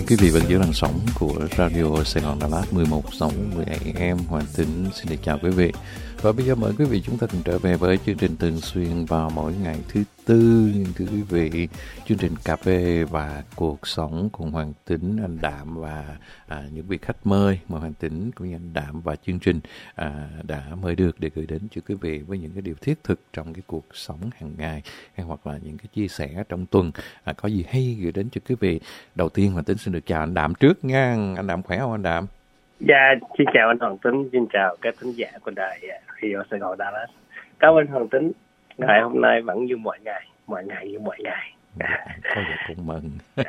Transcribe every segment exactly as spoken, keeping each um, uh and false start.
Quý vị vẫn giữ làn sóng của Radio Sài Gòn Đà Lạt mười một sáu mười a em. Hoàng Tính xin được chào quý vị. Và bây giờ mời quý vị chúng ta cùng trở về với chương trình thường xuyên vào mỗi ngày thứ tư. Thưa quý vị, chương trình cà phê và cuộc sống cùng Hoàng Tính, anh Đạm và à, những vị khách mời mà Hoàng Tính cũng như anh Đạm và chương trình à, đã mời được để gửi đến cho quý vị với những cái điều thiết thực trong cái cuộc sống hàng ngày, hay hoặc là những cái chia sẻ trong tuần à, có gì hay gửi đến cho quý vị. Đầu tiên Hoàng Tính xin được chào anh Đạm trước nha. Anh Đạm khỏe không anh Đạm? Dạ, xin chào anh Hoàng Tính, xin chào các thính giả của đài Radio Sài Gòn Đà Lạt. Cảm ơn Hoàng Tính, ngày hôm nay vẫn như mọi ngày, mọi ngày như mọi ngày. Thôi vậy cũng mừng.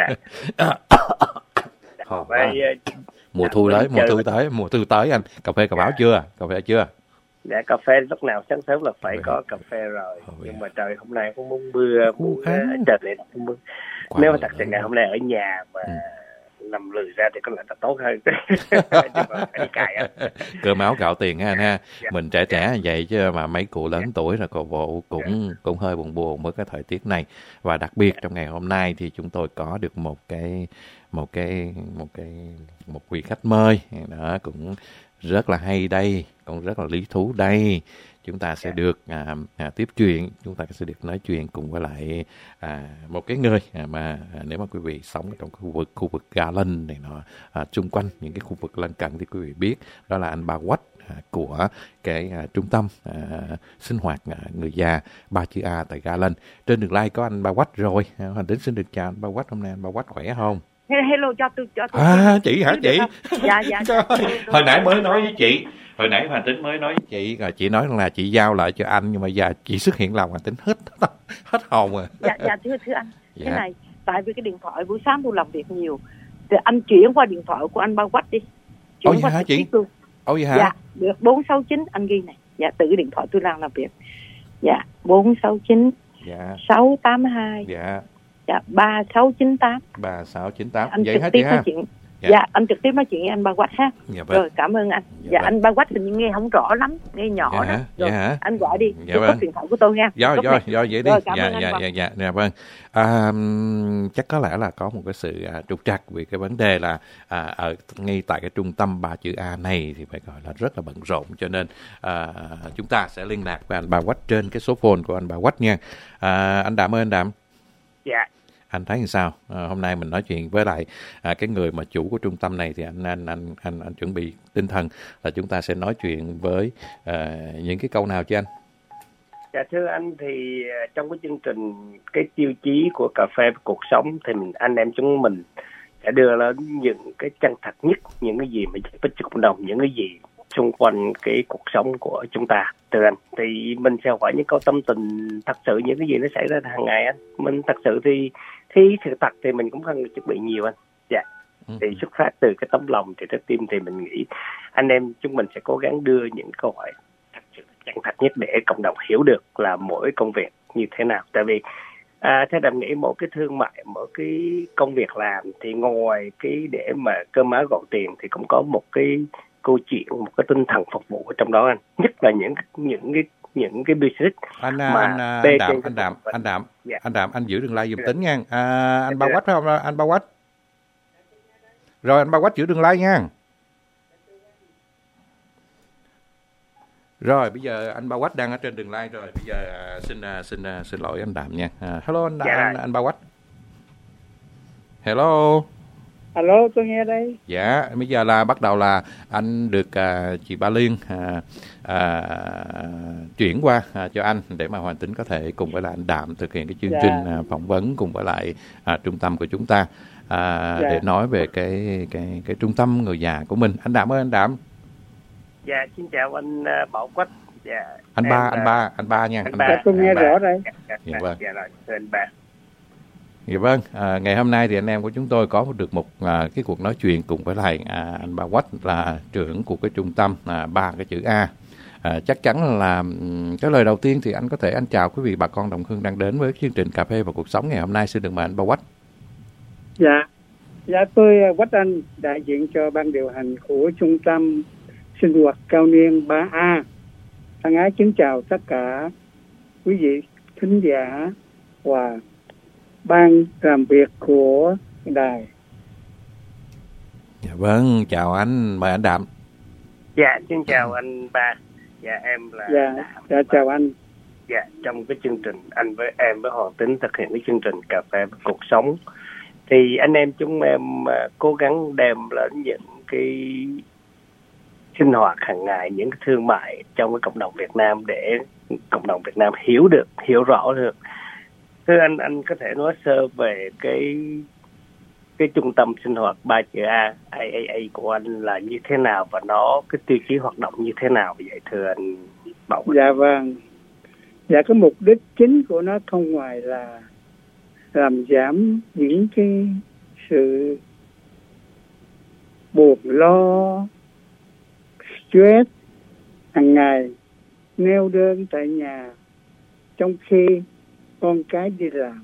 Dạ. Vậy, mùa thu tới, mùa thu tới, mùa thu tới anh. Cà phê cà báo dạ. chưa? Cà phê chưa? Dạ, cà phê lúc nào sáng sớm là phải có cà phê rồi. Oh, nhưng yeah. mà trời hôm nay cũng muốn mưa, muốn trời này mưa. Nếu mà thật sự ngày hôm nay ở nhà mà ừ. nằm lười ra thì có lẽ là tốt hơn. Nhưng mà phải đi cài á. Cơm áo gạo tiền ha anh ha. Dạ. Mình trẻ trẻ như vậy chứ mà mấy cụ lớn dạ. tuổi rồi còn bộ cũng dạ. cũng hơi buồn buồn với cái thời tiết này. Và đặc biệt dạ. trong ngày hôm nay thì chúng tôi có được một cái một cái một cái một vị khách mời đó cũng rất là hay đây, cũng rất là lý thú đây. Chúng ta sẽ được à, à, tiếp chuyện, chúng ta sẽ được nói chuyện cùng với lại à, một cái người à, mà à, nếu mà quý vị sống trong khu vực khu vực Garland này nọ, à, xung quanh những cái khu vực lân cận thì quý vị biết đó là anh Ba Quách à, của cái à, trung tâm à, sinh hoạt à, người già Ba Chữ A tại Garland. Trên đường live có anh Ba Quách rồi. Hoàng Tính xin được chào anh Ba Quách. Hôm nay anh Ba Quách khỏe không? Hello, cho tôi cho tôi. À, chị hả chị? Dạ dạ. Hồi nãy mới nói với chị. Hồi nãy Hoàng Tính mới nói với chị, rồi chị nói là chị giao lại cho anh, nhưng mà giờ chị xuất hiện lòng Hoàng Tính hết hết hồn rồi. Dạ dạ thưa thưa anh. Dạ. Cái này tại vì cái điện thoại buổi sáng tôi làm việc nhiều, thì anh chuyển qua điện thoại của anh Ba Quách đi. Chuyển Ồ qua hả chị? Tôi. Ồ vậy hả? Dạ, được bốn sáu chín anh ghi này. Dạ, từ cái điện thoại tôi đang làm việc. Dạ, bốn sáu chín dạ. sáu tám hai Dạ. Dạ, ba sáu chín tám ba sáu chín tám Anh vậy trực hả tiếp chị ha? Chuyện. Dạ. dạ, anh trực tiếp nói chuyện với anh Ba Quách ha. Dạ vâng. Rồi, cảm ơn anh. Dạ, dạ anh Ba Quách hình như nghe không rõ lắm, nghe nhỏ dạ đó. Rồi, dạ anh gọi đi, dạ vâng. điện thoại của tôi nha. Rồi, rồi, rồi, vậy đi. Rồi, cảm dạ, ơn anh dạ, vâng. dạ, dạ, dạ, vâng. À, chắc có lẽ là có một cái sự à, trục trặc vì cái vấn đề là à, ở ngay tại cái trung tâm Ba Chữ A này thì phải gọi là rất là bận rộn, cho nên à, chúng ta sẽ liên lạc với anh Ba Quách trên cái số phone của anh Ba Quách nha. À, anh Đạm ơi, anh Đạm. Dạ. Anh thấy như sao? À, hôm nay mình nói chuyện với lại à, cái người mà chủ của trung tâm này thì anh anh anh anh anh chuẩn bị tinh thần là chúng ta sẽ nói chuyện với à, những cái câu nào chứ anh? Dạ thưa anh, thì trong cái chương trình cái tiêu chí của cà phê và cuộc sống thì mình, anh em chúng mình sẽ đưa lên những cái chân thật nhất, những cái gì mà giúp ích cho cộng đồng, những cái gì xung quanh cái cuộc sống của chúng ta. Từ anh thì mình sẽ hỏi những câu tâm tình thật sự, những cái gì nó xảy ra hàng ngày anh. Mình thật sự thì thì sự thật thì mình cũng không chuẩn bị nhiều anh. Dạ. Ừ. Thì xuất phát từ cái tấm lòng thì trái tim thì mình nghĩ anh em chúng mình sẽ cố gắng đưa những câu hỏi thật sự chân thật nhất để cộng đồng hiểu được là mỗi công việc như thế nào. Tại vì à, theo Đàm nghĩ mỗi cái thương mại, mỗi cái công việc làm thì ngoài cái để mà cơm áo gạo tiền thì cũng có một cái câu chuyện, một cái tinh thần phục vụ ở trong đó anh. Nhất là những những cái những cái business anh mà anh, anh Đạm anh Đạm anh Đạm dạ. anh Đạm anh giữ đường like giùm Tính nha. À, anh Ba Quách phải không anh Ba Quách? Rồi anh Ba Quách giữ đường like nha. Rồi bây giờ anh Ba Quách đang ở trên đường like rồi. Bây giờ uh, xin uh, xin uh, xin lỗi anh Đạm nha. Uh, hello anh Đạm, dạ. anh, anh Ba Quách. Hello. Alo, tôi nghe đây. Dạ, bây giờ là bắt đầu là anh được uh, chị Ba Liên uh, uh, chuyển qua uh, cho anh để mà Hoàng Tính có thể cùng với lại anh Đạm thực hiện cái chương dạ. trình uh, phỏng vấn cùng với lại uh, trung tâm của chúng ta uh, dạ. để nói về cái cái cái trung tâm người già của mình. Anh Đạm ơi, anh Đạm. Dạ, xin chào anh uh, Bảo Quách. Dạ. Anh Ba, anh Ba, anh Ba nha. Anh, anh Ba, tôi nghe rõ đây. Dạ, dạ, dạ, vâng. Dạ rồi, thưa anh Ba. Dạ vâng, à, ngày hôm nay thì anh em của chúng tôi có được một à, cái cuộc nói chuyện cùng với lại à, anh Ba Quách là trưởng của cái trung tâm à, ba cái chữ A. À, chắc chắn là um, cái lời đầu tiên thì anh có thể anh chào quý vị bà con đồng hương đang đến với chương trình cà phê và cuộc sống ngày hôm nay. Xin được mời anh Ba Quách. Dạ, dạ tôi Quách Anh, đại diện cho ban điều hành của trung tâm sinh hoạt cao niên ba A. Thân ái kính chào tất cả quý vị thính giả và ban làm việc của đài. Vâng, chào anh, mời anh Đạm. Dạ, xin chào anh Ba. Dạ, em là Dạ, Đạm. dạ chào anh. Dạ, trong cái chương trình anh với em với Hoàng Tính thực hiện cái chương trình Cà phê với Cuộc Sống, thì anh em chúng em uh, cố gắng đem lên những cái sinh hoạt hàng ngày, những cái thương mại trong cái cộng đồng Việt Nam để cộng đồng Việt Nam hiểu được, hiểu rõ được. Thưa anh, anh có thể nói sơ về cái cái trung tâm sinh hoạt ba chữ A, A A A của anh là như thế nào và nó cái tiêu chí hoạt động như thế nào vậy thưa anh Bảo? Dạ vâng. Dạ cái mục đích chính của nó không ngoài là làm giảm những cái sự buồn lo, stress hàng ngày, neo đơn tại nhà trong khi con cái đi làm.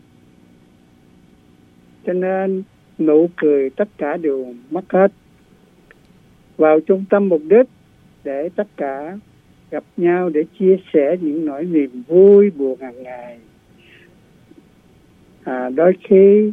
Cho nên nụ cười tất cả đều mất hết. Vào trung tâm mục đích để tất cả gặp nhau để chia sẻ những nỗi niềm vui buồn hàng ngày. À, đôi khi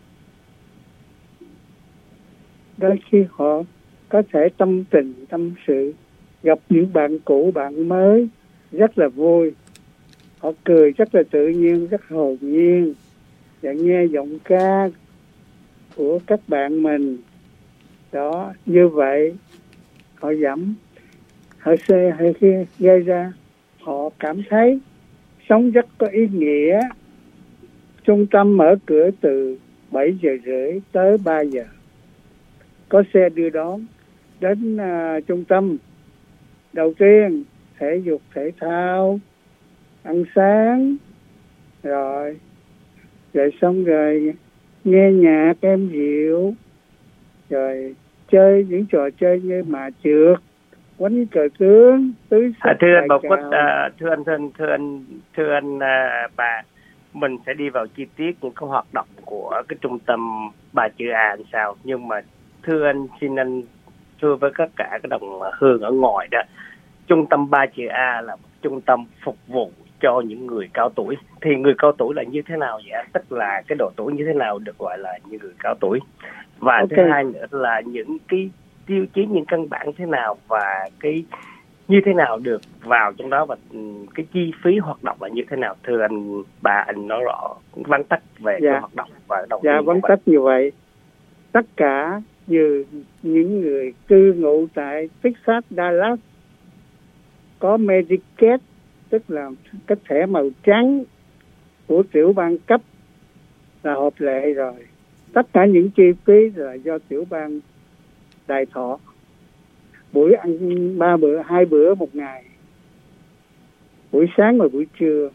đôi khi họ có thể tâm tình, tâm sự, gặp những bạn cũ, bạn mới rất là vui. Họ cười rất là tự nhiên, rất hồn nhiên, và nghe giọng ca của các bạn mình. Đó, như vậy họ giảm, họ sẽ hay khi gây ra họ cảm thấy sống rất có ý nghĩa. Trung tâm mở cửa từ bảy giờ rưỡi tới ba giờ. Có xe đưa đón đến uh, trung tâm. Đầu tiên thể dục thể thao, ăn sáng, rồi rồi xong rồi nghe nhạc êm dịu, rồi chơi những trò chơi như mà trượt, quánh cờ tướng, tứ sắc. À, thưa anh Bảo Quất, à, thưa anh thưa anh thưa anh thưa anh à, bà, mình sẽ đi vào chi tiết những cái hoạt động của cái trung tâm ba chữ A làm sao. Nhưng mà thưa anh, xin anh thưa với tất cả các đồng hương ở ngoài đó, trung tâm ba chữ A là một trung tâm phục vụ cho những người cao tuổi. Thì người cao tuổi là như thế nào vậy anh? Tức là cái độ tuổi như thế nào được gọi là những người cao tuổi? Và okay. Thứ hai nữa là những cái tiêu chí, những căn bản thế nào và cái như thế nào được vào trong đó, và cái chi phí hoạt động là như thế nào? Thưa anh bà, anh nói rõ vắn tắt về dạ. cái hoạt động và đầu dạ, tiên. Dạ vắn tắt như vậy. Tất cả như những người cư ngụ tại Texas, Dallas có Medicaid, tức là cái thẻ màu trắng của tiểu bang cấp là hợp lệ rồi. Tất cả những chi phí là do tiểu bang đài thọ. Buổi ăn ba bữa, hai bữa một ngày, buổi sáng và buổi trưa.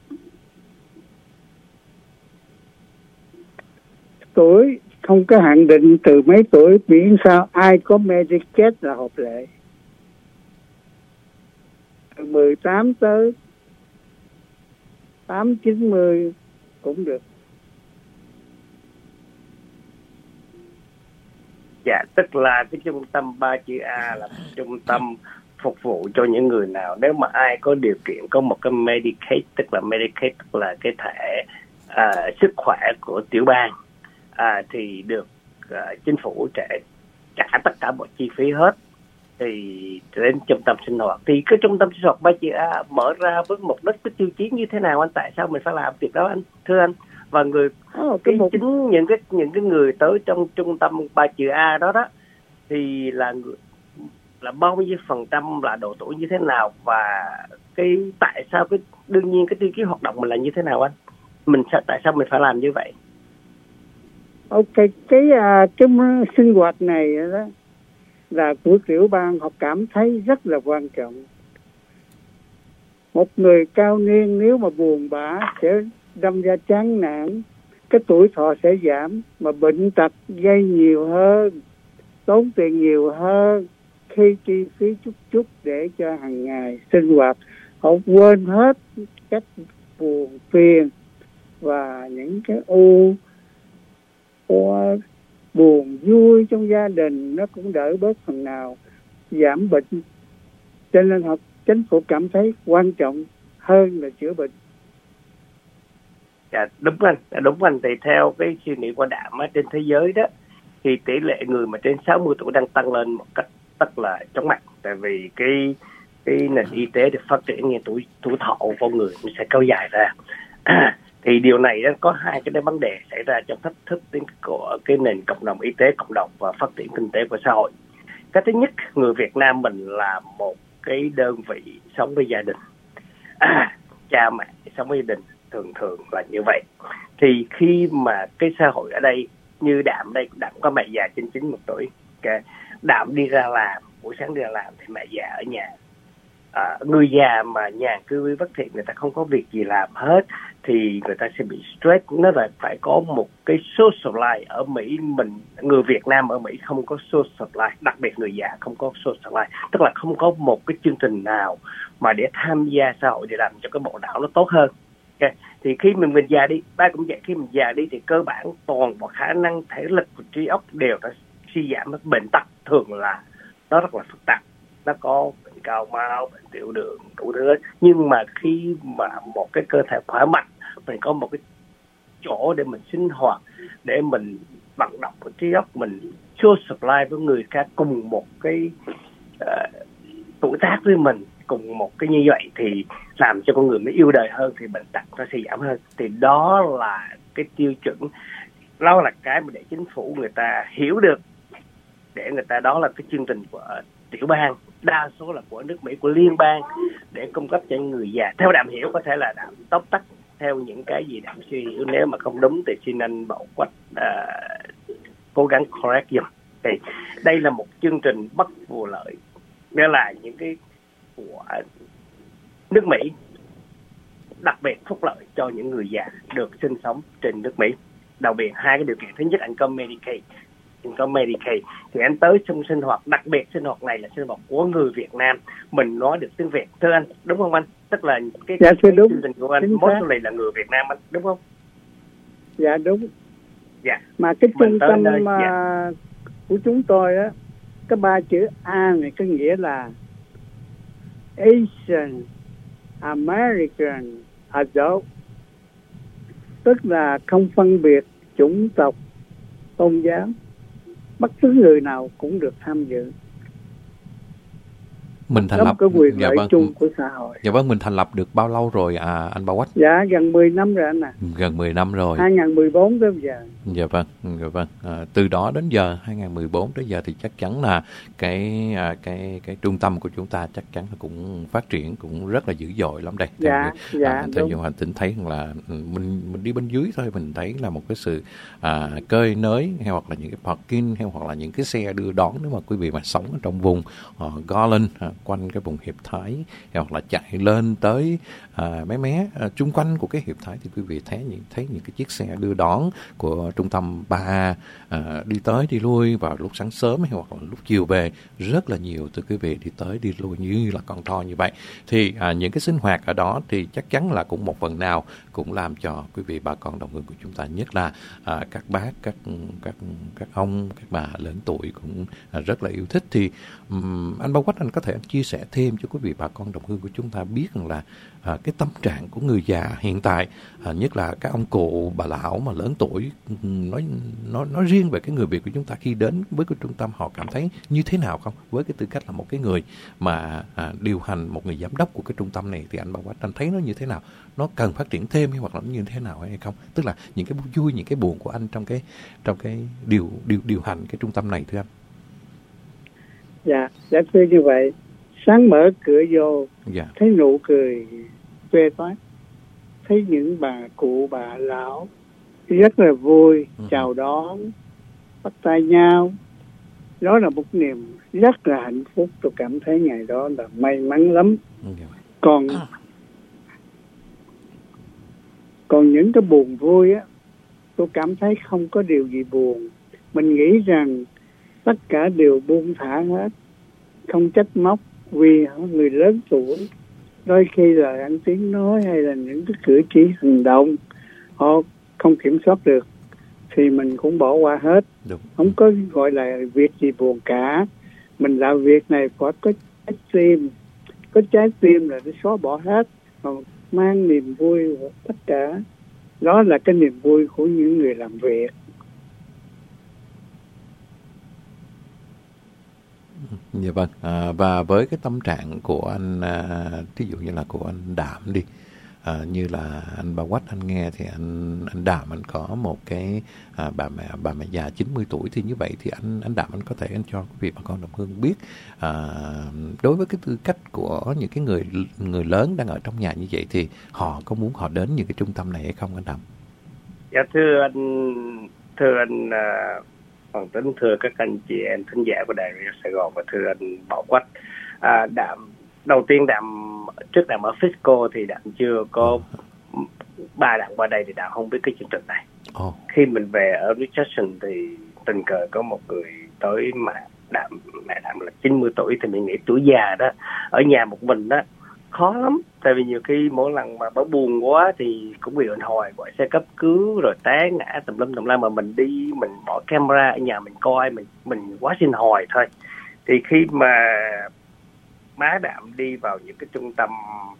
Tuổi không có hạn định từ mấy tuổi, miễn sao ai có Medicaid là hợp lệ. Từ mười tám tới tám chín mươi cũng được. Dạ, tức là cái trung tâm ba chữ A là một trung tâm phục vụ cho những người nào, nếu mà ai có điều kiện có một cái Medicaid, tức là Medicaid tức là cái thẻ à, sức khỏe của tiểu bang, à, thì được à, chính phủ trả trả tất cả mọi chi phí hết thì đến trung tâm sinh hoạt. Thì cái trung tâm sinh hoạt ba chữ A mở ra với mục đích, cái tiêu chí như thế nào anh? Tại sao mình phải làm việc đó anh, thưa anh? Và người oh, cái một... chính những cái những cái người tới trong trung tâm ba chữ A đó đó thì là người, là bao nhiêu phần trăm, là độ tuổi như thế nào, và cái tại sao cái đương nhiên cái tiêu chí hoạt động mình là như thế nào anh? Mình sẽ tại sao mình phải làm như vậy? Ok, cái uh, cái sinh hoạt này đó là của tiểu bang, họ cảm thấy rất là quan trọng. Một người cao niên nếu mà buồn bã sẽ đâm ra chán nản, cái tuổi thọ sẽ giảm, mà bệnh tật gây nhiều hơn, tốn tiền nhiều hơn. Khi chi phí chút chút để cho hàng ngày sinh hoạt, họ quên hết các buồn phiền và những cái u, u buồn vui trong gia đình, nó cũng đỡ bớt phần nào, giảm bệnh. Cho nên họ chính phủ cảm thấy quan trọng hơn là chữa bệnh. Dạ, đúng anh, đúng anh. Thì theo cái suy nghĩ của Đạm á, trên thế giới đó thì tỷ lệ người mà trên sáu mươi tuổi đang tăng lên một cách rất là chóng mặt, tại vì cái cái nền y tế được phát triển, như tuổi tuổi thọ của con người nó sẽ kéo dài ra. À, thì điều này nó có hai cái vấn đề xảy ra trong thách thức của cái nền cộng đồng y tế cộng đồng và phát triển kinh tế của xã hội. Cái thứ nhất, người Việt Nam mình là một cái đơn vị sống với gia đình, à, cha mẹ sống với gia đình thường thường là như vậy. Thì khi mà cái xã hội ở đây như Đạm đây, Đạm có mẹ già trên chín mươi tuổi, okay. Đạm đi ra làm, buổi sáng đi ra làm thì mẹ già ở nhà. À, người già mà nhàn cư bất thiện, người ta không có việc gì làm hết thì người ta sẽ bị stress. Nó là phải có một cái social life. Ở Mỹ mình, người Việt Nam ở Mỹ không có social life, đặc biệt người già không có social life, tức là không có một cái chương trình nào mà để tham gia xã hội để làm cho cái bộ não nó tốt hơn. Okay. Thì khi mình mình già đi, ba cũng vậy, khi mình già đi thì cơ bản toàn bộ khả năng thể lực và trí óc đều đã suy giảm, bệnh tật thường là nó rất là phức tạp, nó có bệnh cao máu, bệnh tiểu đường, đủ thứ. Nhưng mà khi mà một cái cơ thể khỏe mạnh, mình có một cái chỗ để mình sinh hoạt, để mình vận động của trí óc, mình social life với người khác cùng một cái uh, tuổi tác với mình, cùng một cái như vậy thì làm cho con người mới yêu đời hơn, thì bệnh tật nó sẽ giảm hơn. Thì đó là cái tiêu chuẩn, đó là cái mà để chính phủ người ta hiểu được, để người ta, đó là cái chương trình của tiểu bang, đa số là của nước Mỹ, của liên bang, để cung cấp cho người già. Theo Đạm hiểu, có thể là Đạm tóm tắt theo những cái gì Đạm suy hiểu, nếu mà không đúng thì xin anh Bảo Quách uh, cố gắng correct giùm. Thì đây là một chương trình bất vụ lợi, nghĩa là những cái của nước Mỹ đặc biệt phúc lợi cho những người già được sinh sống trên nước Mỹ. Đặc biệt hai cái điều kiện, thứ nhất anh có Medicaid, anh có Medicaid thì anh tới sinh sinh hoạt, đặc biệt sinh hoạt này là sinh hoạt của người Việt Nam, mình nói được tiếng Việt, thưa anh, đúng không anh? Tức là cái, dạ, cái đúng. chương trình của anh mostly là người Việt Nam anh, đúng không? Dạ đúng. Dạ. Mà cái trung tâm nơi, mà dạ. của chúng tôi á, cái ba chữ A này có nghĩa là Asian American Adult, tức là không phân biệt chủng tộc, tôn giáo, bất cứ người nào cũng được tham dự. Mình thành đó lập cái quyền dạ lợi vâng. chung của xã hội. Dạ vâng, mình thành lập được bao lâu rồi à, anh Bảo Quách? Dạ gần mười năm rồi anh ạ. À. Gần mười năm rồi. hai không một bốn tới giờ. Dạ vâng, dạ vâng. À, từ đó đến giờ hai không một bốn tới giờ thì chắc chắn là cái à, cái cái trung tâm của chúng ta chắc chắn là cũng phát triển cũng rất là dữ dội lắm đây. Dạ, theo, dạ, à, theo như Hoàng Tĩnh thấy là mình mình đi bên dưới thôi, mình thấy là một cái sự à, cơi nới hay hoặc là những cái parking hay hoặc là những cái xe đưa đón, nếu mà quý vị mà sống ở trong vùng uh, Garland uh, quanh cái vùng Hiệp Thái hay hoặc là chạy lên tới à, mé mé à, chung quanh của cái Hiệp Thái thì quý vị thấy những thấy những cái chiếc xe đưa đón của trung tâm ba A à, đi tới đi lui vào lúc sáng sớm hay hoặc là lúc chiều về rất là nhiều, từ quý vị đi tới đi lui như là con thoi như vậy. Thì à, những cái sinh hoạt ở đó thì chắc chắn là cũng một phần nào cũng làm cho quý vị bà con đồng hương của chúng ta, nhất là à, các bác, các các các ông, các bà lớn tuổi cũng à, rất là yêu thích. Thì um, anh Bảo Quách, anh có thể chia sẻ thêm cho quý vị bà con đồng hương của chúng ta biết rằng là à, cái tâm trạng của người già hiện tại, à, nhất là các ông cụ bà lão mà lớn tuổi, nói nói nói riêng về cái người Việt của chúng ta khi đến với cái trung tâm họ cảm thấy như thế nào không? Với cái tư cách là một cái người mà à, điều hành, một người giám đốc của cái trung tâm này, thì anh Bảo Quách anh thấy nó như thế nào? Nó cần phát triển thêm hay hoặc là nó như thế nào hay không? Tức là những cái vui, những cái buồn của anh trong cái trong cái điều điều điều hành cái trung tâm này, thưa anh. Dạ, dạ thưa như vậy. Sáng mở cửa vô, dạ. Thấy nụ cười tươi toát, thấy những bà cụ bà lão rất là vui, uh-huh. chào đón, bắt tay nhau. Đó là một niềm rất là hạnh phúc. Tôi cảm thấy ngày đó là may mắn lắm. Uh-huh. Còn còn những cái buồn vui á, tôi cảm thấy không có điều gì buồn. Mình nghĩ rằng tất cả đều buông thả hết, không trách móc, vì người lớn tuổi đôi khi lời ăn tiếng nói hay là những cái cử chỉ hành động họ không kiểm soát được thì mình cũng bỏ qua hết. Đúng. Không có gọi là việc gì buồn cả. Mình làm việc này phải có trái tim, có trái tim là để xóa bỏ hết, còn mang niềm vui của tất cả. Đó là cái niềm vui của những người làm việc. Dạ vâng. À, và với cái tâm trạng của anh, à, thí dụ như là của anh Đạm đi, à, như là anh Ba Quách anh nghe thì anh anh Đạm anh có một cái à, bà mẹ bà mẹ già chín mươi tuổi, thì như vậy thì anh anh Đạm anh có thể anh cho quý vị bà con đồng hương biết à, đối với cái tư cách của những cái người người lớn đang ở trong nhà như vậy thì họ có muốn họ đến những cái trung tâm này hay không anh Đạm? Dạ thưa anh thưa anh uh, Hoàng Tính, thưa các anh chị em thính giả của Đài Radio Sài Gòn và thưa anh Bảo Quách. À, Đạm đầu tiên Đạm trước Đạm ở Fisco thì Đạm chưa có ba Đạm qua đây thì Đạm không biết cái chương trình này. Oh. Khi mình về ở Richardson thì tình cờ có một người tới mà Đạm mẹ Đạm là chín mươi tuổi, thì mình nghĩ tuổi già đó ở nhà một mình đó khó lắm, tại vì nhiều khi mỗi lần mà bà buồn quá thì cũng bị ẩn hồi gọi xe cấp cứu rồi té ngã tùm lum tùm la, mà mình đi mình bỏ camera ở nhà mình coi mình mình quá sinh hồi thôi. Thì khi mà má Đạm đi vào những cái trung tâm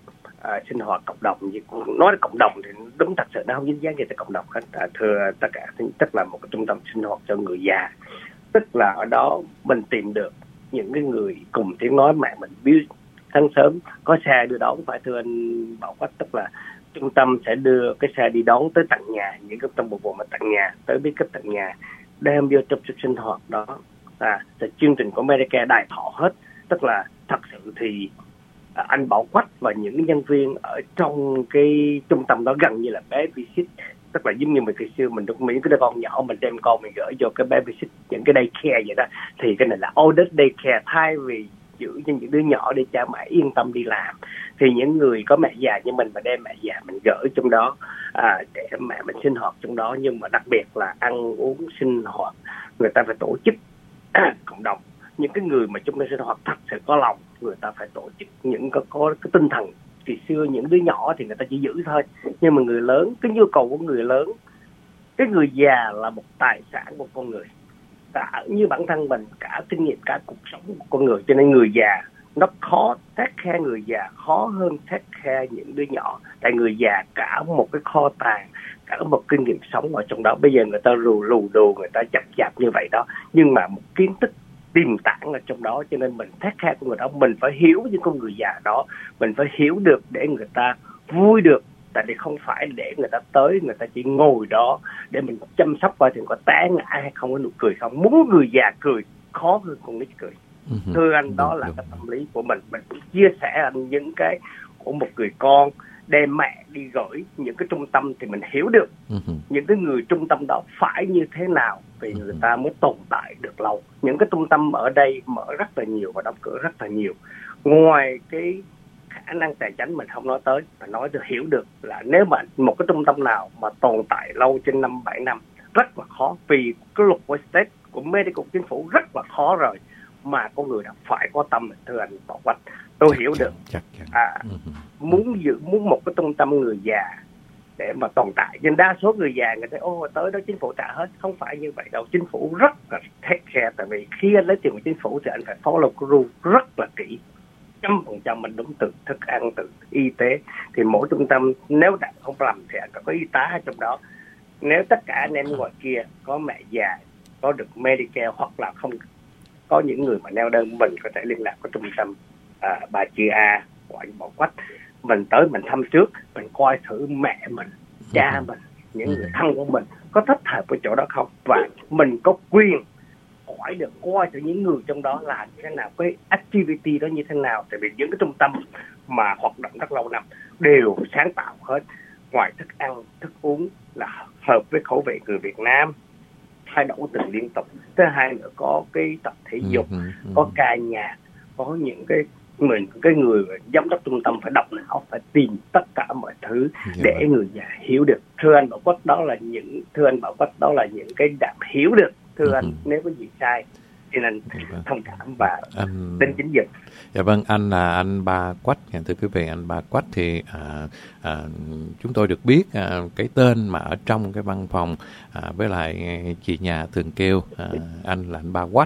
à, sinh hoạt cộng đồng, nói là cộng đồng thì đúng thật sự nó không dính dáng gì tới cộng đồng hết. À, thưa tất cả, tức là một cái trung tâm sinh hoạt cho người già, tức là ở đó mình tìm được những cái người cùng tiếng nói mẹ mình biết. Sáng sớm có xe đưa đón, phải thưa anh Bảo Quách, tức là trung tâm sẽ đưa cái xe đi đón tới tận nhà, những cái tâm bộ bộ mà tận nhà, tới biết cấp tận nhà, đem vô trong sinh hoạt đó. À, là chương trình của Medicare đại thọ hết, tức là thật sự thì à, anh Bảo Quách và những nhân viên ở trong cái trung tâm đó gần như là babysit, tức là giống như mình ngày xưa mình được những cái đứa con nhỏ mình đem con mình gửi vô cái babysit, những cái daycare vậy đó, thì cái này là oldest daycare, thay vì giữ cho những đứa nhỏ để cha mẹ yên tâm đi làm, thì những người có mẹ già như mình mà đem mẹ già mình gửi trong đó à, để mẹ mình sinh hoạt trong đó. Nhưng mà đặc biệt là ăn uống sinh hoạt người ta phải tổ chức à, cộng đồng. Những cái người mà trong cái sinh hoạt thật sự có lòng, người ta phải tổ chức những có, có cái tinh thần. Thì xưa những đứa nhỏ thì người ta chỉ giữ thôi, nhưng mà người lớn, cái nhu cầu của người lớn, cái người già là một tài sản của con người, cả như bản thân mình, cả kinh nghiệm, cả cuộc sống của con người. Cho nên người già nó khó, take care người già khó hơn take care những đứa nhỏ. Tại người già cả một cái kho tàng, cả một kinh nghiệm sống ở trong đó. Bây giờ người ta rù lù đồ, người ta chập chạp như vậy đó, nhưng mà một kiến thức tiềm tàng ở trong đó. Cho nên mình take care của người đó, mình phải hiểu những con người già đó, mình phải hiểu được để người ta vui được. Tại vì không phải để người ta tới, người ta chỉ ngồi đó để mình chăm sóc coi thì có té ngã hay không, có nụ cười không. Muốn người già cười khó hơn con nít cười. Uh-huh. Thưa anh, đó là cái tâm lý của mình. Mình chia sẻ anh những cái của một người con đem mẹ đi gửi những cái trung tâm thì mình hiểu được uh-huh. những cái người trung tâm đó phải như thế nào vì uh-huh. người ta mới tồn tại được lâu. Những cái trung tâm ở đây mở rất là nhiều và đóng cửa rất là nhiều. Ngoài cái khả năng tài chính mình không nói tới, mà nói được hiểu được là nếu mà một cái trung tâm nào mà tồn tại lâu trên năm bảy năm rất là khó, vì cái luật của state, của medical chính phủ rất là khó rồi, mà con người đã phải có tâm. Thưa anh Bảo Quách, tôi chắc hiểu chắn, được chắc chắn. À, uh-huh. muốn giữ muốn một cái trung tâm người già để mà tồn tại, nhưng đa số người già người ta ô tới đó chính phủ trả hết. Không phải như vậy đâu, chính phủ rất là take care, tại vì khi anh lấy tiền của chính phủ thì anh phải follow cái rule rất là kỹ, trăm phần trăm mình đúng từ thức ăn, từ y tế. Thì mỗi trung tâm nếu đã không làm thì anh có y tá ở trong đó. Nếu tất cả anh em ngoài kia có mẹ già, có được Medicare, hoặc là không có những người mà neo đơn, mình có thể liên lạc với trung tâm à, bà chị A của anh Bảo Quách. Mình tới mình thăm trước, mình coi thử mẹ mình, cha mình, những người thân của mình có thích hợp với chỗ đó không, và mình có quyền hỏi được coi thử những người trong đó là như thế nào, cái activity đó như thế nào. Tại vì những cái trung tâm mà hoạt động rất lâu năm đều sáng tạo hết. Ngoài thức ăn, thức uống là hợp với khẩu vị người Việt Nam, thay đổi từ liên tục. Thứ hai nữa có cái tập thể dục, có ca nhạc, có những cái mình cái người giám đốc trung tâm phải đọc não, phải tìm tất cả mọi thứ để người già hiểu được. Thưa anh Bảo Quách, đó là những thưa anh Bảo Quách đó là những cái Đạm hiểu được. Thưa anh, nếu có gì sai thì nên thông cảm và anh... đến chính dựng. Dạ vâng, anh là anh Ba Quách, thưa quý vị, anh Ba Quách thì à, à, chúng tôi được biết à, cái tên mà ở trong cái văn phòng à, với lại chị nhà thường kêu à, anh là anh Ba Quách.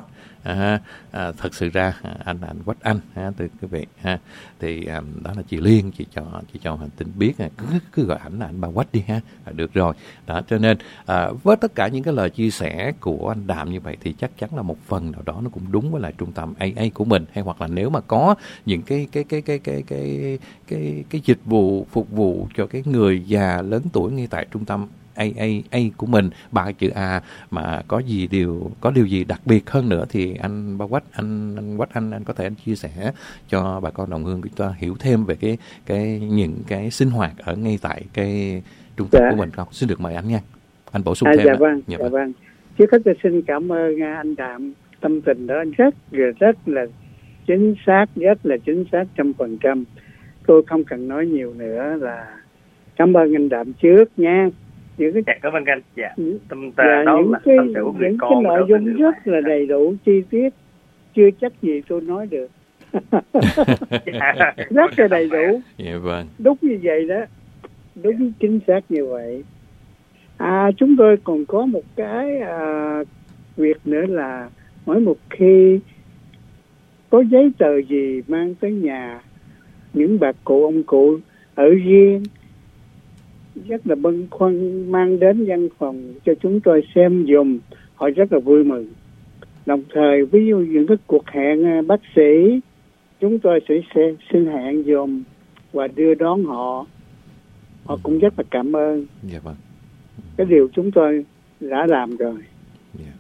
À, à, thật sự ra anh anh Quách Anh ha, thưa quý vị ha, thì à, đó là chị Liên, chị cho chị cho Hành Tinh biết cứ cứ gọi ảnh là anh ba Quách đi ha, à, được rồi. Đó cho nên à, với tất cả những cái lời chia sẻ của anh Đạm như vậy thì chắc chắn là một phần nào đó nó cũng đúng với lại trung tâm a a của mình, hay hoặc là nếu mà có những cái cái cái cái cái cái cái cái dịch vụ phục vụ cho cái người già lớn tuổi ngay tại trung tâm A A A của mình, ba chữ A, mà có gì điều có điều gì đặc biệt hơn nữa thì anh Ba Quách anh anh Quách anh anh có thể anh chia sẻ cho bà con đồng hương chúng ta hiểu thêm về cái cái những cái sinh hoạt ở ngay tại cái trung tâm dạ. của mình không? Xin được mời anh nha, anh bổ sung à, thêm. Dạ vâng, dạ, dạ vâng. Trước hết tôi xin cảm ơn anh Đạm, tâm tình đó rất rất là chính xác, rất là chính xác trăm phần trăm. Tôi không cần nói nhiều nữa, là cảm ơn anh Đạm trước nha. Những cái dạ, cảm ơn anh. Dạ, tâm dạ, đó những là cái tâm sự của người những con, cái nội dung rất là đầy đủ chi tiết, chưa chắc gì tôi nói được. dạ, rất là đầy đủ. Dạ vâng. Đúng như vậy đó, đúng chính xác như vậy. À, chúng tôi còn có một cái à, việc nữa là mỗi một khi có giấy tờ gì mang tới nhà những bà cụ ông cụ ở riêng rất là băn khoăn mang đến văn phòng cho chúng tôi xem dùm, họ rất là vui mừng. Đồng thời ví dụ những cái cuộc hẹn bác sĩ chúng tôi sẽ, sẽ xin hẹn dùm và đưa đón họ, họ cũng rất là cảm ơn. Dạ vâng. Cái điều chúng tôi đã làm rồi. Yeah.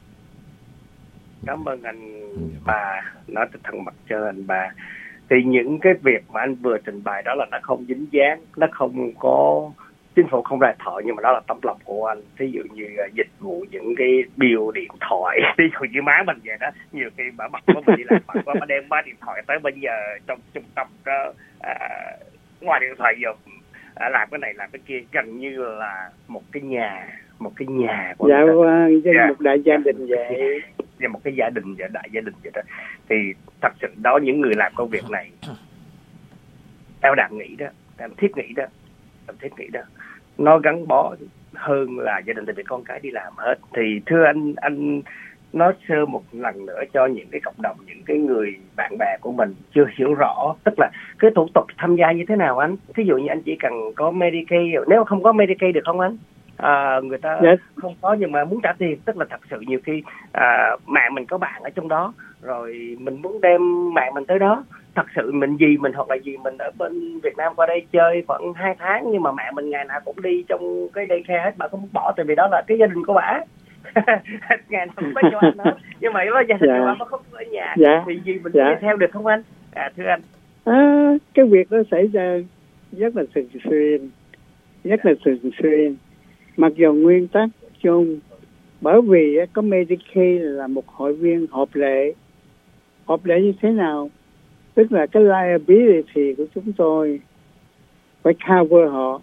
Cảm ơn anh bà, nói từ thân mật cho anh bà. Thì những cái việc mà anh vừa trình bày đó là nó không dính dáng, nó không có chính phủ không đài thoại, nhưng mà đó là tấm lòng của anh. Ví dụ như uh, dịch vụ những cái bill điện thoại, ví dụ như má mình vậy đó, nhiều khi bà bật của mình đi làm bật quá, bà đem má điện thoại tới bây giờ trong trung tâm đó, uh, ngoài điện thoại giờ uh, làm cái này làm cái kia, gần như là một cái nhà, một cái nhà của dạ vâng, dạ. một đại gia đình vậy, như một cái gia đình vậy, đại gia đình vậy đó. Thì thật sự đó, những người làm công việc này, theo Đạm nghĩ đó, Đạm thiết nghĩ đó, Đạm thiết nghĩ đó, nó gắn bó hơn là gia đình, tại vì con cái đi làm hết. Thì thưa anh, anh nói sơ một lần nữa cho những cái cộng đồng, những cái người bạn bè của mình chưa hiểu rõ, tức là cái thủ tục tham gia như thế nào anh? Ví dụ như anh chỉ cần có Medicaid, nếu không có Medicaid được không anh? À, người ta yes. không có nhưng mà muốn trả tiền, tức là thật sự nhiều khi à, mẹ mình có bạn ở trong đó, rồi mình muốn đem mẹ mình tới đó, thật sự mình gì mình hoặc là gì mình ở bên Việt Nam qua đây chơi khoảng hai tháng, nhưng mà mẹ mình ngày nào cũng đi trong cái daycare hết, bà không muốn bỏ, tại vì đó là cái gia đình của bà. Ngày nào cũng có cho anh hết, nhưng mà đó gia đình dạ. của bà không ở nhà, dạ. thì gì mình dạ. đi theo được không anh? À, thưa anh, à, cái việc đó xảy ra rất là thường xuyên, rất là thường xuyên. Mặc dù nguyên tắc chung, bởi vì có Medicaid là một hội viên hợp lệ. Hợp lệ như thế nào? Tức là cái liability của chúng tôi phải cover họ,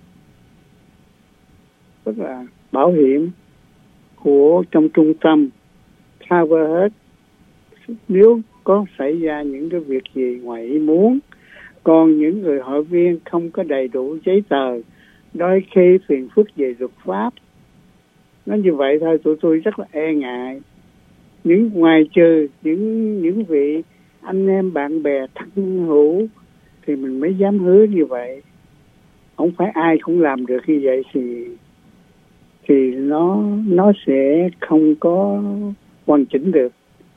tức là bảo hiểm của trong trung tâm cover hết nếu có xảy ra những cái việc gì ngoài ý muốn. Còn những người hội viên không có đầy đủ giấy tờ, đôi khi phiền phức về luật pháp, nó như vậy thôi, tụi tôi rất là e ngại. Những ngoài trừ những những vị anh em bạn bè thân hữu thì mình mới dám hứa như vậy. Không phải ai cũng làm được như vậy thì thì nó nó sẽ không có hoàn chỉnh được.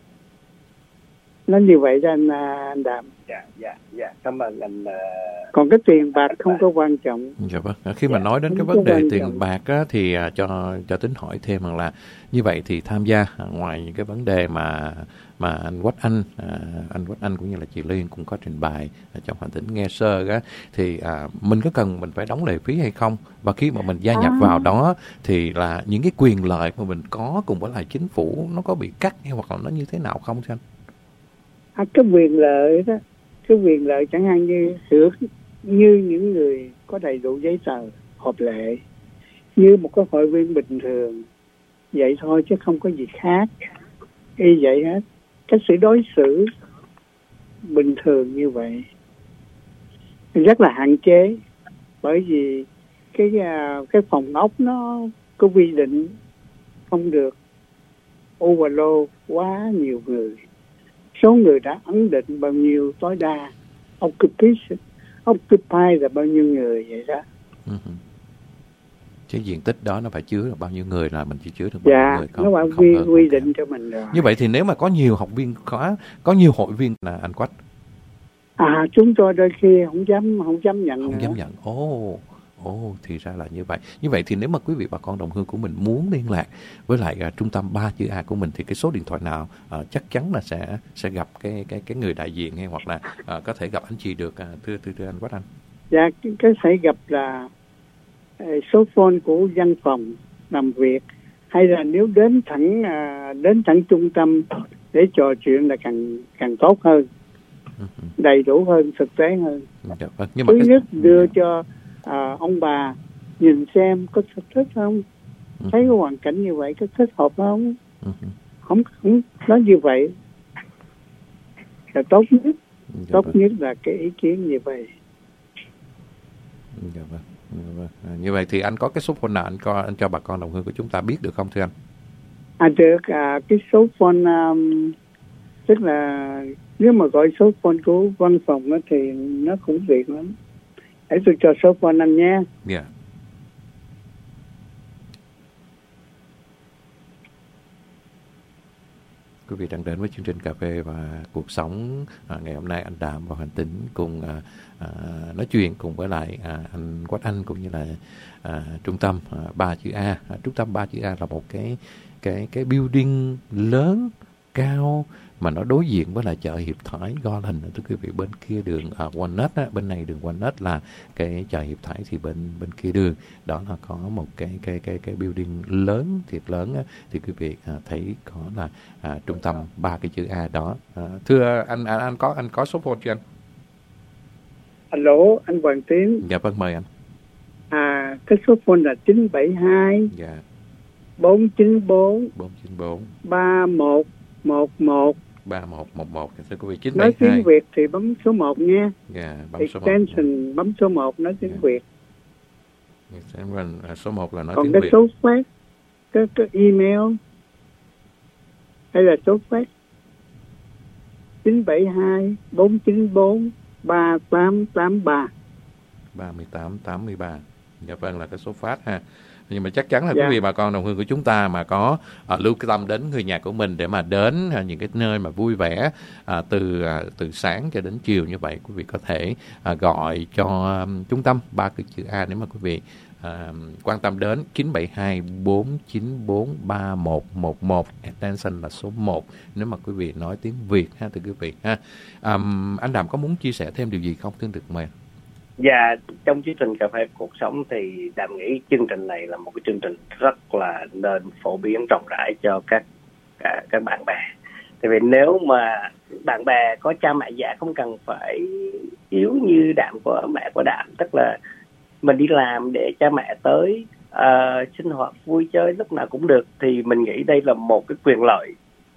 Nó như vậy đó anh, anh Đạm. Dạ, dạ, dạ, cảm ơn anh. Uh... Còn cái tiền bạc không có quan trọng. Dạ vâng. Khi mà dạ, nói đến cái vấn đề tiền trọng. bạc á, thì uh, cho cho Tính hỏi thêm rằng là như vậy thì tham gia uh, ngoài những cái vấn đề mà mà anh Quách Anh, uh, anh Quách Anh cũng như là chị Liên cũng có trình bày uh, trong Hành Tinh nghe sơ á, thì uh, mình có cần mình phải đóng lệ phí hay không? Và khi mà mình gia nhập à. vào đó thì là những cái quyền lợi mà mình có cùng với lại chính phủ nó có bị cắt hay hoặc là nó như thế nào không anh? À, cái quyền lợi đó, cái quyền lợi chẳng hạn như hưởng như những người có đầy đủ giấy tờ hợp lệ, như một cái hội viên bình thường vậy thôi, chứ không có gì khác y vậy hết. Cái sự đối xử bình thường như vậy rất là hạn chế, bởi vì cái cái phòng ốc nó có quy định không được overload quá nhiều người. Số người đã ấn định bao nhiêu tối đa, occupation, occupy là bao nhiêu người vậy đó. Uh-huh. Cái diện tích đó nó phải chứa được bao nhiêu người là mình chỉ chứa được bao dạ, nhiêu người không? Nó phải không quy, quy okay. định cho mình rồi. Như vậy thì nếu mà có nhiều học viên khóa, có nhiều hội viên là anh Quách. À, chúng tôi đôi khi không dám không dám nhận Không nữa. dám nhận. Ồ, oh, ồ oh, thì ra là như vậy. Như vậy thì nếu mà quý vị bà con đồng hương của mình muốn liên lạc với lại uh, trung tâm ba chữ A của mình thì cái số điện thoại nào uh, chắc chắn là sẽ sẽ gặp cái cái cái người đại diện hay hoặc là uh, có thể gặp anh chị được uh, thưa thưa thưa anh Quách Anh. Dạ, cái, cái phải gặp là uh, số phone của văn phòng làm việc, hay là nếu đến thẳng uh, đến thẳng trung tâm để trò chuyện là càng càng tốt hơn. Uh-huh. Đầy đủ hơn, thực tế hơn. Dạ, vâng. Nhưng mà thứ cái... nhất đưa yeah. cho uh, ông bà nhìn xem có thích không, uh-huh. thấy cái hoàn cảnh như vậy có thích hợp không, uh-huh. không không nói như vậy là tốt nhất. Dạ, tốt vâng. nhất là cái ý kiến như vậy. Dạ, vâng. Dạ, vâng. À, như vậy thì anh có cái số phone nào anh cho anh cho bà con đồng hương của chúng ta biết được không thưa anh? À được, à, cái số phone um, tức là nếu mà gọi số phone của văn phòng đó thì nó cũng việc lắm. Hãy tôi cho số phone anh nhé. Dạ. Yeah. Quý vị đang đến với chương trình Cà phê và Cuộc Sống. À, ngày hôm nay anh Đạm và Hoàng Tính cùng à, à, nói chuyện cùng với lại à, anh Quách Anh cũng như là à, trung tâm à, ba chữ A. À, trung tâm ba chữ A là một cái cái cái building lớn cao mà nó đối diện với lại chợ Hiệp Thái Garden. Thưa quý vị, bên kia đường à, Walnut á, bên này đường Walnut là cái chợ Hiệp Thái, thì bên bên kia đường đó là có một cái cái cái cái building lớn thiệt lớn á, thì quý vị à, thấy có là à, trung tâm ba cái chữ A đó. À, thưa anh, anh anh có anh có số phone chưa anh? Alo, anh Hoàng Tiến. Dạ vâng, mời anh. À, cái số phone là chín bảy hai dạ bốn chín bốn bốn chín bốn ba một một một ba một một một. Thưa quý vị, chín bảy nói hai. tiếng Việt thì bấm số một nha. Dạ, bấm số một. Extension bấm số một nói tiếng yeah. Việt. À, số một là nói còn tiếng cái Việt. số fax, cái, cái email hay là số fax chín bảy hai bốn chín bốn ba tám tám ba ba tám tám ba. Dạ vâng, là cái số phát ha. Nhưng mà chắc chắn là dạ. quý vị bà con đồng hương của chúng ta mà có à, lưu tâm đến người nhà của mình để mà đến à, những cái nơi mà vui vẻ à, từ à, từ sáng cho đến chiều như vậy, quý vị có thể à, gọi cho um, trung tâm ba cái chữ A nếu mà quý vị à, quan tâm đến. Chín bảy hai bốn chín bốn ba một một một, extension là số một nếu mà quý vị nói tiếng Việt ha, thưa quý vị ha. À, anh Đàm có muốn chia sẻ thêm điều gì không? Thưa được mời. Dạ, trong chương trình Cà phê Cuộc Sống thì Đàm nghĩ chương trình này là một cái chương trình rất là nên phổ biến rộng rãi cho các cả các bạn bè. Tại vì nếu mà bạn bè có cha mẹ già không cần phải yếu như Đàm của mẹ của Đàm, tức là mình đi làm để cha mẹ tới uh, sinh hoạt vui chơi lúc nào cũng được, thì mình nghĩ đây là một cái quyền lợi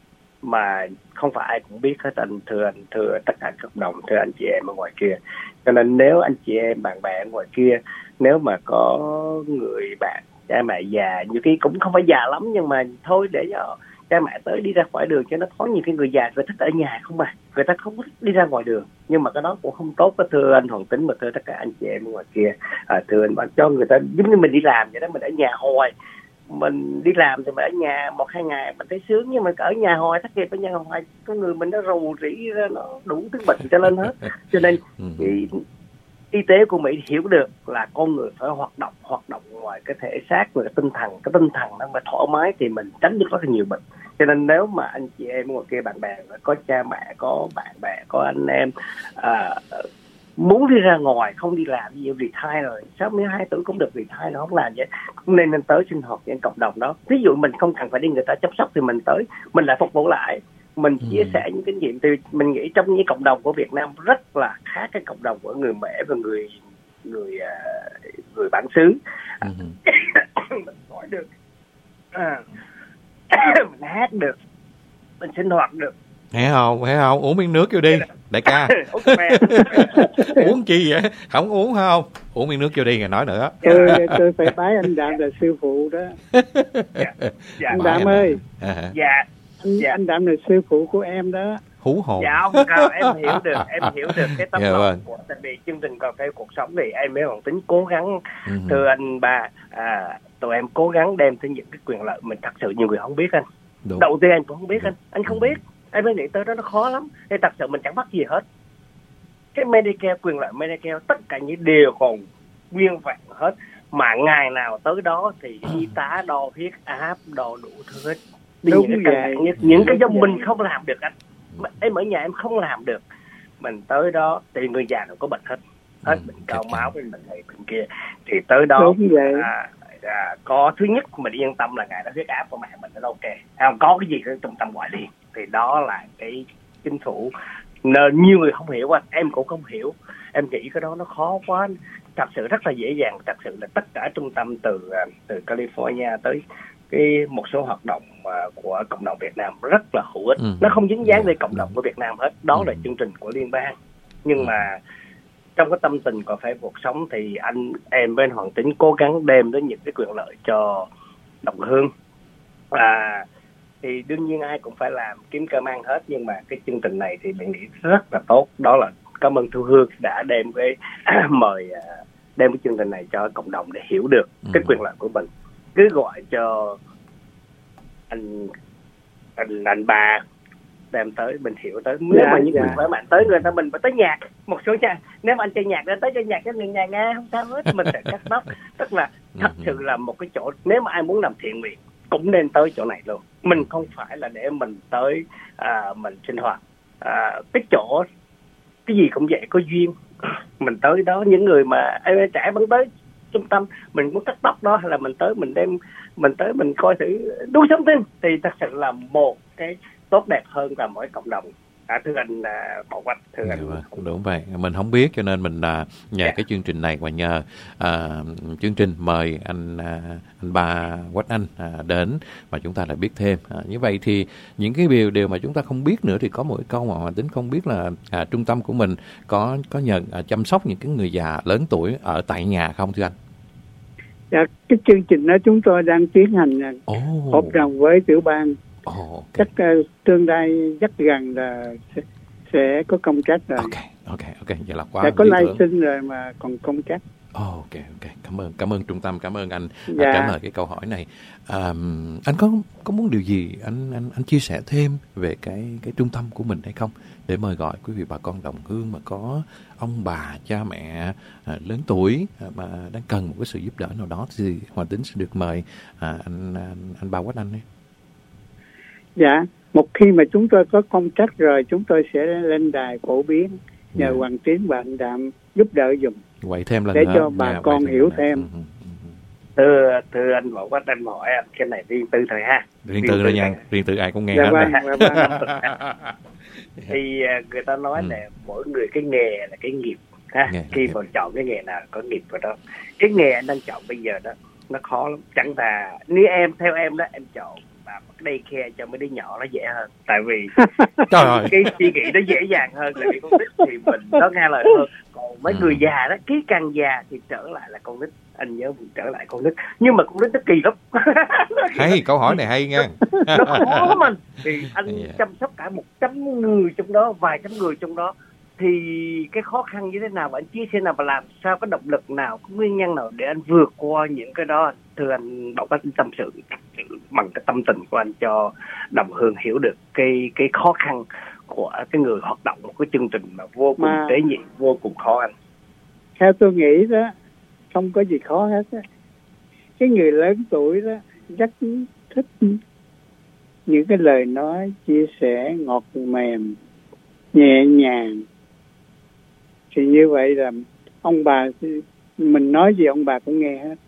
mà không phải ai cũng biết hết anh. Thưa anh, thưa tất cả cộng đồng, thưa anh chị em ở ngoài kia. Cho nên nếu anh chị em bạn bè ở ngoài kia, nếu mà có người bạn cha mẹ già, nhiều khi cũng không phải già lắm nhưng mà thôi để cho cha mẹ tới đi ra khỏi đường cho nó có nhiều cái người già người thích ở nhà không mà, người ta không thích đi ra ngoài đường, nhưng mà cái đó cũng không tốt đó, thưa anh Hoàng Tính, mà thưa tất cả anh chị em ở ngoài kia. À, thưa anh, cho người ta giống như mình đi làm vậy đó, mình ở nhà hoài, mình đi làm thì mình ở nhà một hai ngày mình thấy sướng, nhưng mà ở nhà hoài thất nghiệp ở nhà hoài, có người mình nó rù rĩ ra, nó đủ thứ bệnh cho lên hết. Cho nên thì y tế của Mỹ hiểu được là con người phải hoạt động hoạt động ngoài cái thể xác, ngoài cái tinh thần, cái tinh thần nó mà thoải mái thì mình tránh được rất là nhiều bệnh. Cho nên nếu mà anh chị em ngoài kia bạn bè có cha mẹ, có bạn bè, có anh em à, muốn đi ra ngoài không đi làm, ví dụ retire rồi sáu mươi hai tuổi cũng được retire, nó không làm vậy, cũng nên nên tới sinh hoạt với cộng đồng đó. Ví dụ mình không cần phải đi người ta chăm sóc thì mình tới, mình lại phục vụ lại, mình chia sẻ những kinh nghiệm. Thì mình nghĩ trong những cộng đồng của Việt Nam rất là khác cái cộng đồng của người Mễ và người người người bản xứ. Mình nói được, à, mình hát được, mình sinh hoạt được, Nghe không, nghe không, uống miếng nước vô đi, đại ca. Uống chi vậy? Không uống không? Uống miếng nước vô đi, ngày nói nữa. Tôi tôi phải bái anh Đạm là sư phụ đó. Dạ. Dạ. Anh Đạm ơi. À. Dạ. Anh, dạ. anh Đạm là sư phụ của em đó. Hú hồn. Dạ không, không, em hiểu được, em hiểu được cái tấm lòng vâng. của tại vì chương trình Cà phê Cuộc Sống thì em mới còn tính cố gắng. Uh-huh. Thưa anh Ba, à, tụi em cố gắng đem tới những cái quyền lợi mình thật sự nhiều người không biết anh. Đúng. Đầu tiên anh cũng không biết anh, anh không biết. Em mới nghĩ tới đó nó khó lắm. Thì thật sự mình chẳng bắt gì hết. Cái Medicare, quyền lợi Medicare, tất cả những điều còn nguyên vẹn hết. Mà ngày nào tới đó thì y tá đo huyết áp, đo đủ thứ hết. Đúng những cái căng nhất, những cái giống mình không làm được anh. Em ở nhà em không làm được. Mình tới đó thì người già nào có bệnh hết. Hết ừ, bệnh cao máu, bệnh này, bệnh kia. Thì tới đó à, à, có thứ nhất mình yên tâm là ngày đó huyết áp của mẹ mình nó ok. Không có cái gì trong tâm gọi liền. Thì đó là cái chính phủ nên nhiều người không hiểu anh, em cũng không hiểu. Em nghĩ cái đó nó khó quá. Thật sự rất là dễ dàng. Thật sự là tất cả trung tâm từ từ California tới cái một số hoạt động uh, của cộng đồng Việt Nam rất là hữu ích. Ừ. Nó không dính dáng về cộng đồng của Việt Nam hết. Đó ừ. là chương trình của liên bang. Nhưng ừ. mà trong cái tâm tình Cà phê Cuộc Sống thì anh em bên Hoàng Tính cố gắng đem đến những cái quyền lợi cho đồng hương. À, thì đương nhiên ai cũng phải làm kiếm cơm ăn hết, nhưng mà cái chương trình này thì mình nghĩ rất là tốt. Đó là cảm ơn Thu Hương đã đem cái à, mời à, đem cái chương trình này cho cộng đồng để hiểu được ừ. cái quyền lợi của mình. Cứ gọi cho anh anh anh Ba đem tới mình hiểu tới. Nếu dạ, mà những dạ. người khỏe mạnh tới người ta mình phải tới nhạc một số nhạc. Nếu mà anh chơi nhạc đến tới chơi nhạc cho người nhà nghe không sao hết, mình sẽ cắt tóc. Tức là thật sự là một cái chỗ nếu mà ai muốn làm thiện nguyện cũng nên tới chỗ này luôn. Mình không phải là để mình tới à, mình sinh hoạt à, cái chỗ cái gì cũng vậy, có duyên mình tới đó. Những người mà em trẻ vẫn tới trung tâm mình muốn cắt tóc đó, hay là mình tới mình đem mình tới mình coi thử đuôi sống tim thì thật sự là một cái tốt đẹp hơn là mỗi cộng đồng. À, thưa anh à, Bảo Quách, thưa dạ, anh vâng, đúng vậy, mình không biết cho nên mình à, nhờ dạ. cái chương trình này và nhờ à, chương trình mời anh à, anh Ba Quách Anh à, đến mà chúng ta lại biết thêm. À, như vậy thì những cái điều điều mà chúng ta không biết nữa thì có một cái câu mà Hoàng Tính không biết là à, trung tâm của mình có có nhận à, chăm sóc những cái người già lớn tuổi ở tại nhà không thưa anh? Dạ, cái chương trình đó chúng tôi đang tiến hành oh. hợp đồng với tiểu bang. Oh, okay. Chắc uh, tương lai rất gần là sẽ, sẽ có công trách rồi. Ok, ok, ok, vậy là quá. Đã có license rồi mà còn công trách. Oh, ok, ok, cảm ơn, cảm ơn trung tâm, cảm ơn anh dạ. à, trả lời cái câu hỏi này. À, anh có có muốn điều gì anh anh anh chia sẻ thêm về cái cái trung tâm của mình hay không, để mời gọi quý vị bà con đồng hương mà có ông bà cha mẹ à, lớn tuổi à, mà đang cần một cái sự giúp đỡ nào đó thì Hoàng Tính sẽ được mời à, anh, anh anh Ba Quách Anh ấy. Dạ, một khi mà chúng tôi có công trách rồi, chúng tôi sẽ lên đài phổ biến nhờ yeah. Hoàng Tiến và anh Đạm giúp đỡ dùm. Quậy thêm lần để nữa. cho bà yeah, con hiểu thêm. thêm. Ừ, thưa thưa anh Bảo Quách, anh hỏi anh cái này riêng tư thôi ha. Riêng tư thôi nha, riêng tư ai cũng nghe dạ hết. Vâng, dạ vâng. Thì người ta nói ừ. là mỗi người cái nghề là cái nghiệp ha. Nghề, khi mà chọn cái nghề nào có nghiệp vào đó. Cái nghề anh đang chọn bây giờ đó nó khó lắm. Chẳng thà nếu em theo em đó em chọn đây khe cho mấy đứa nhỏ nó dễ hơn, tại vì Trời cái suy nghĩ nó dễ dàng hơn, tại vì con nít thì mình nó nghe lời hơn, còn mấy ừ. người già đó cái càng già thì trở lại là con nít. Anh nhớ mình trở lại con nít, nhưng mà con nít nó kỳ lắm. Hay câu hỏi này hay nha. Nó khó lắm anh. Thì anh yeah. chăm sóc cả một trăm người trong đó, vài trăm người trong đó, thì cái khó khăn như thế nào và anh chia sẻ nào và làm sao, có động lực nào, có nguyên nhân nào để anh vượt qua những cái đó? Thưa anh Bảo Quách, tâm sự bằng cái tâm tình của anh cho đồng hương hiểu được cái cái khó khăn của cái người hoạt động một cái chương trình mà vô cùng mà, tế nhị, vô cùng khó anh. Theo tôi nghĩ đó không có gì khó hết á. Cái người lớn tuổi đó rất thích những cái lời nói chia sẻ ngọt mềm, nhẹ nhàng. Thì như vậy là ông bà, mình nói gì ông bà cũng nghe hết.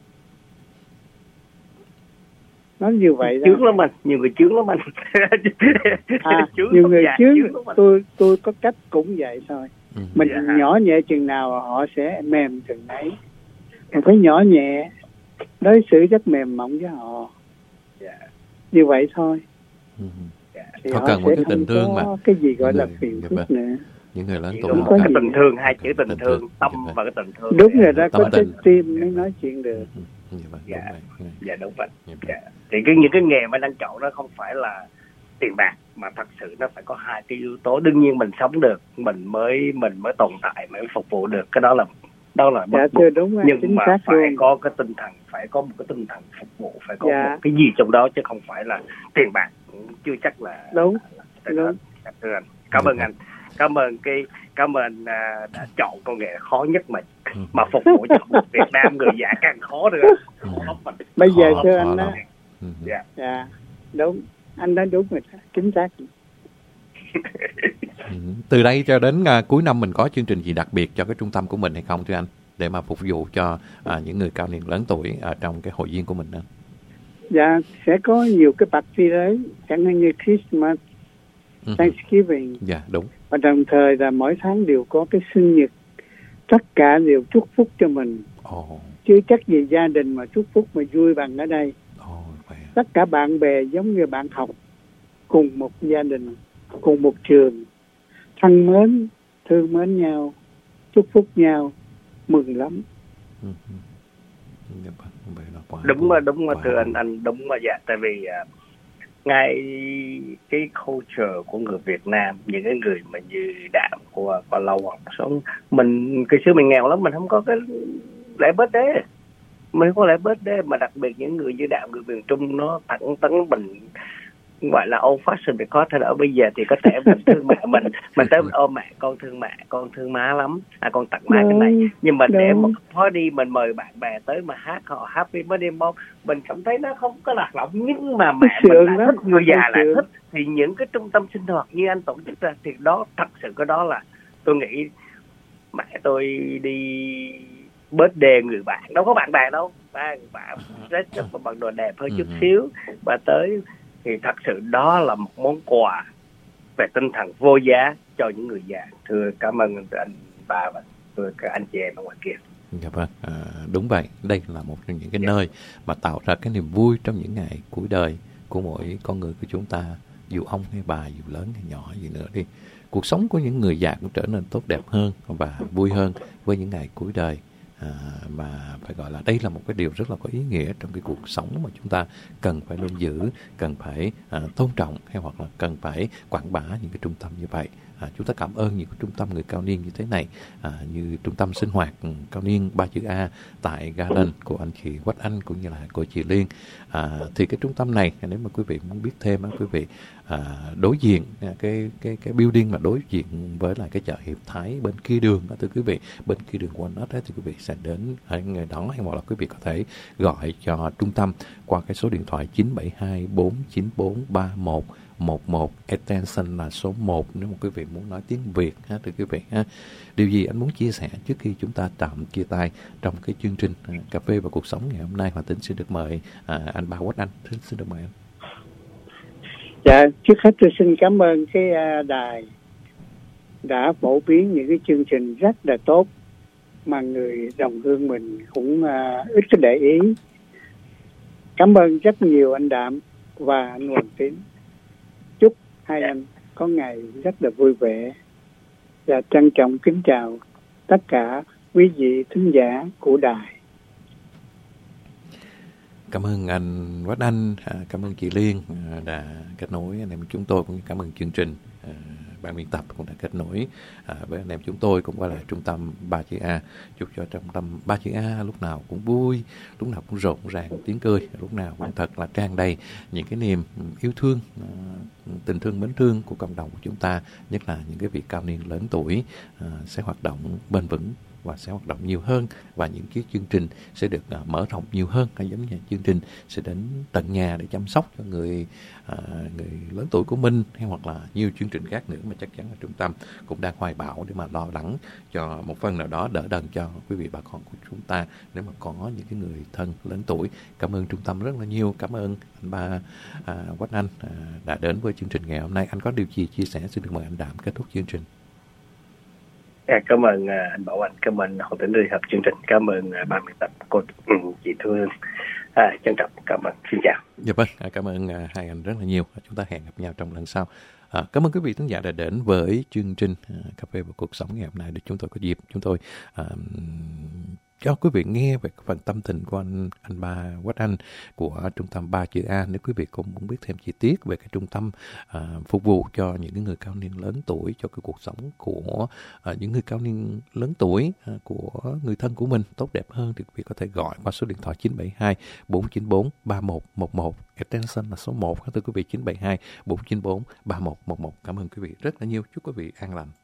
Nói như vậy đó. Chướng lắm anh, nhiều người chướng lắm anh. À, nhiều người chướng, chướng tôi tôi có cách cũng vậy thôi. Ừ. Mình dạ. nhỏ nhẹ chừng nào họ sẽ mềm chừng ấy. Mình phải nhỏ nhẹ, đối xử rất mềm mỏng với họ. Dạ. Như vậy thôi. Ừ. Dạ. thì họ họ cần một sẽ cái tình không thương có mà cái gì gọi người, là phiền dạ phức vâng. nữa. Những người lớn Chỉ tuổi đúng họ có cái cần tình thương, hai chữ tình tình thương, thương. tâm Dạ vâng. và cái tình thương. Đúng rồi đó, Tâm có tình. trái tim mới nói chuyện được. Ừ, ừ. Dạ vâng, Dạ. đúng vậy. Dạ đúng vậy. Dạ vâng. Dạ. Thì cái những cái nghề mà đang chọn nó không phải là tiền bạc, mà thật sự nó phải có hai cái yếu tố. Đương nhiên mình sống được, mình mới mình mới tồn tại, mới phục vụ được, cái đó là đó là Dạ bắt buộc. thưa đúng rồi, Nhưng chính mà xác phải luôn. có cái tinh thần, phải có một cái tinh thần phục vụ, phải có Dạ. một cái gì trong đó, chứ không phải là tiền bạc, cũng chưa chắc là Đúng, là, đúng. là, là, anh. Cảm ơn anh, cảm ơn cái cảm ơn à, đã chọn công nghệ khó nhất mà Ừ. mà phục vụ cho Việt Nam người già càng khó nữa. Ừ. Khó mà. Bây giờ Khó- thưa khó anh lắm. đó, Ừ. Dạ. dạ đúng, anh nói đúng rồi, chính xác. Ừ. Từ đây cho đến à, cuối năm mình có chương trình gì đặc biệt cho cái trung tâm của mình hay không thưa anh, để mà phục vụ cho à, những người cao niên lớn tuổi ở trong cái hội viên của mình đó? Dạ sẽ có nhiều cái party đấy, chẳng hạn như Christmas, Ừ. Thanksgiving, Dạ đúng. và đồng thời là mỗi tháng đều có cái sinh nhật, tất cả đều chúc phúc cho mình, Ồ, chứ chắc gì gia đình mà chúc phúc mà vui bằng ở đây. ồ, vậy. Tất cả bạn bè giống như bạn học cùng một gia đình, cùng một trường, thân mến, thương mến nhau, chúc phúc nhau, mừng lắm. Ừ. Ừ. Dạ vâng, vậy là quá Đúng vui, mà đúng mà quá thưa vui. anh anh đúng mà dạ, tại vì à, ngay cái culture của người Việt Nam, những cái người mà như Đạm qua qua lâu học sống, mình cái xưa mình nghèo lắm, mình không có cái lễ birthday, mình không có lễ birthday, mà đặc biệt những người như Đạm, người miền Trung nó thẳng tấn, mình gọi là old fashion thì có thể ở bây giờ thì có thể mình thương mẹ mình mình tới mình ôm mẹ, con thương mẹ, con thương má lắm, à con tặng má cái này, nhưng mà để một party mình mời bạn bè tới mà hát họ happy birthday mong, mình cảm thấy nó không có lạc lõng, nhưng mà mẹ mình lại thích, người già lại thích, thì những cái trung tâm sinh hoạt như anh tổ chức ra thì đó thật sự cái đó là tôi nghĩ mẹ tôi đi birthday người bạn, đâu có bạn bè đâu, ba người bạn rất rất bằng đồ đẹp hơi chút xíu và tới, thì thật sự đó là một món quà về tinh thần vô giá cho những người già. Thưa cảm ơn anh ba và thưa các anh chị em ở ngoài kia. Dạ vâng, à, đúng vậy. Đây là một trong những cái nơi mà tạo ra cái niềm vui trong những ngày cuối đời của mỗi con người của chúng ta, dù ông hay bà, dù lớn hay nhỏ gì nữa đi. Cuộc sống của những người già cũng trở nên tốt đẹp hơn và vui hơn với những ngày cuối đời. À, mà phải gọi là đây là một cái điều rất là có ý nghĩa trong cái cuộc sống mà chúng ta cần phải luôn giữ, cần phải à, tôn trọng, hay hoặc là cần phải quảng bá những cái trung tâm như vậy. À, chúng ta cảm ơn những cái trung tâm người cao niên như thế này, à, như trung tâm sinh hoạt cao niên ba chữ A tại Garden của anh chị Quách Anh cũng như là của chị Liên. À, thì cái trung tâm này, nếu mà quý vị muốn biết thêm, quý vị à, đối diện cái cái cái building mà đối diện với lại cái chợ Hiệp Thái bên kia đường đó, thưa quý vị, bên kia đường Walnut ấy, thì quý vị sẽ đến ở ngày đó, hay hoặc là quý vị có thể gọi cho trung tâm qua cái số điện thoại chín bảy hai bốn chín bốn ba một một một, extension là số một nếu mà quý vị muốn nói tiếng Việt ha, thưa quý vị ha. Điều gì anh muốn chia sẻ trước khi chúng ta tạm chia tay trong cái chương trình à, cà phê và cuộc sống ngày hôm nay? Hòa Tính xin được mời à, anh Ba Quách Anh, xin, xin được mời anh. Dạ, trước hết tôi xin cảm ơn cái uh, đài đã phổ biến những cái chương trình rất là tốt mà người đồng hương mình cũng uh, ít có để ý. Cảm ơn rất nhiều anh Đạm và anh Hoàng Tín. Chúc hai anh có ngày rất là vui vẻ, và trân trọng kính chào tất cả quý vị thính giả của đài. Cảm ơn anh Quách Anh, cảm ơn chị Liên đã kết nối anh em chúng tôi, cũng cảm ơn chương trình. Ban biên tập cũng đã kết nối với anh em chúng tôi cũng qua lại trung tâm ba chữ A. Chúc cho trung tâm ba chữ A lúc nào cũng vui, lúc nào cũng rộn ràng tiếng cười, lúc nào cũng thật là tràn đầy những cái niềm yêu thương, tình thương mến thương của cộng đồng của chúng ta, nhất là những cái vị cao niên lớn tuổi sẽ hoạt động bền vững và sẽ hoạt động nhiều hơn, và những cái chương trình sẽ được uh, mở rộng nhiều hơn, hay giống như chương trình sẽ đến tận nhà để chăm sóc cho người uh, người lớn tuổi của mình, hay hoặc là nhiều chương trình khác nữa mà chắc chắn là trung tâm cũng đang hoài bão để mà lo lắng cho một phần nào đó, đỡ đần cho quý vị bà con của chúng ta nếu mà có những cái người thân lớn tuổi. Cảm ơn trung tâm rất là nhiều, cảm ơn anh Ba uh, Quách Anh uh, đã đến với chương trình ngày hôm nay. Anh có điều gì chia sẻ xin được mời anh Đạm kết thúc chương trình. À, cảm ơn uh, anh Bảo Anh, cảm ơn Hồ Tĩnh Ly hợp chương trình, cảm ơn uh, ban biên tập cô chị Thương. À, trân trọng cảm ơn, xin chào. Dạ vâng, cảm ơn hai anh rất là nhiều. Chúng ta hẹn gặp nhau trong lần sau. À, cảm ơn quý vị khán giả đã đến với chương trình uh, Cà phê và cuộc sống ngày hôm nay. Để chúng tôi có dịp chúng tôi uh, cho quý vị nghe về phần tâm tình của anh anh ba Quách Anh của trung tâm Ba Chữ A. Nếu quý vị cũng muốn biết thêm chi tiết về cái trung tâm uh, phục vụ cho những người cao niên lớn tuổi, cho cái cuộc sống của uh, những người cao niên lớn tuổi, uh, của người thân của mình tốt đẹp hơn, thì quý vị có thể gọi qua số điện thoại chín bảy hai bốn chín bốn ba một một một, extension là số một. Thưa quý vị, chín bảy hai bốn chín bốn ba một một một. Cảm ơn quý vị rất là nhiều. Chúc quý vị an lành.